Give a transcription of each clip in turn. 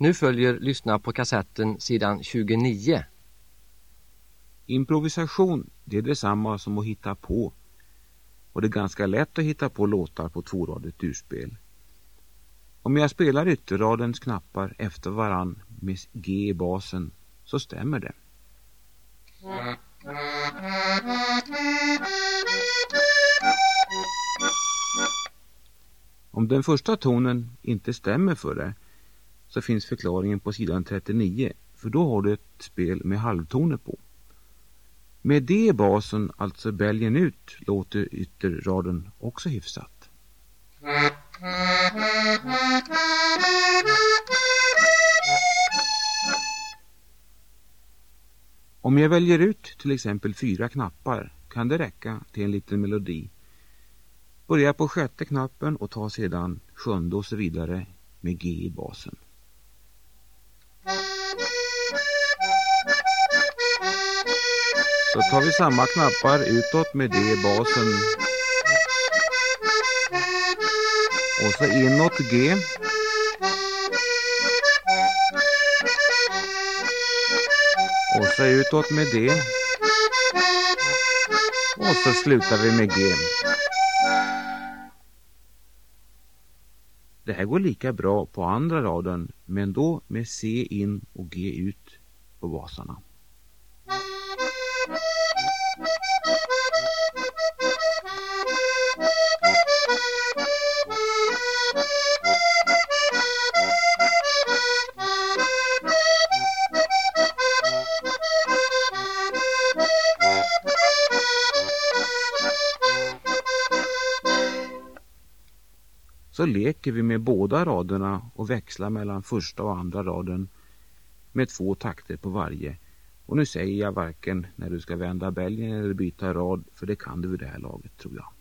Nu följer lyssna på kassetten sidan 29. Improvisation, det är detsamma som att hitta på. Och det är ganska lätt att hitta på låtar på tvåradigt urspel. Om jag spelar ytterradens knappar efter varann med G i basen så stämmer det. Om den första tonen inte stämmer för det så finns förklaringen på sidan 39, för då har du ett spel med halvtoner på. Med D i basen, alltså bälgen ut, låter ytterraden också hyfsat. Om jag väljer ut till exempel 4 knappar kan det räcka till en liten melodi. Börja på 6:e knappen och ta sedan 7:e och så vidare med G i basen. Så tar vi samma knappar utåt med D i basen. Och så inåt G. Och så utåt med D. Och så slutar vi med G. Det här går lika bra på andra raden, men då med C in och G ut på basarna. Så leker vi med båda raderna och växlar mellan första och andra raden med 2 takter på varje. Och nu säger jag varken när du ska vända bälgen eller byta rad, för det kan du vid det här laget, tror jag.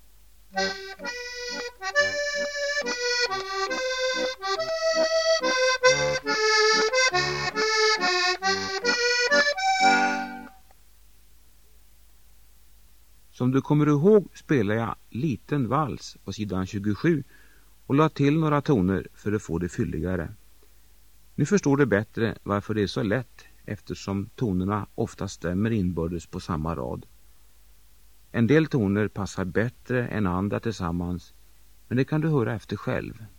Som du kommer ihåg spelar jag liten vals på sidan 27 och la till några toner för att få det fylligare. Nu förstår du bättre varför det är så lätt, eftersom tonerna ofta stämmer inbördes på samma rad. En del toner passar bättre än andra tillsammans, men det kan du höra efter själv.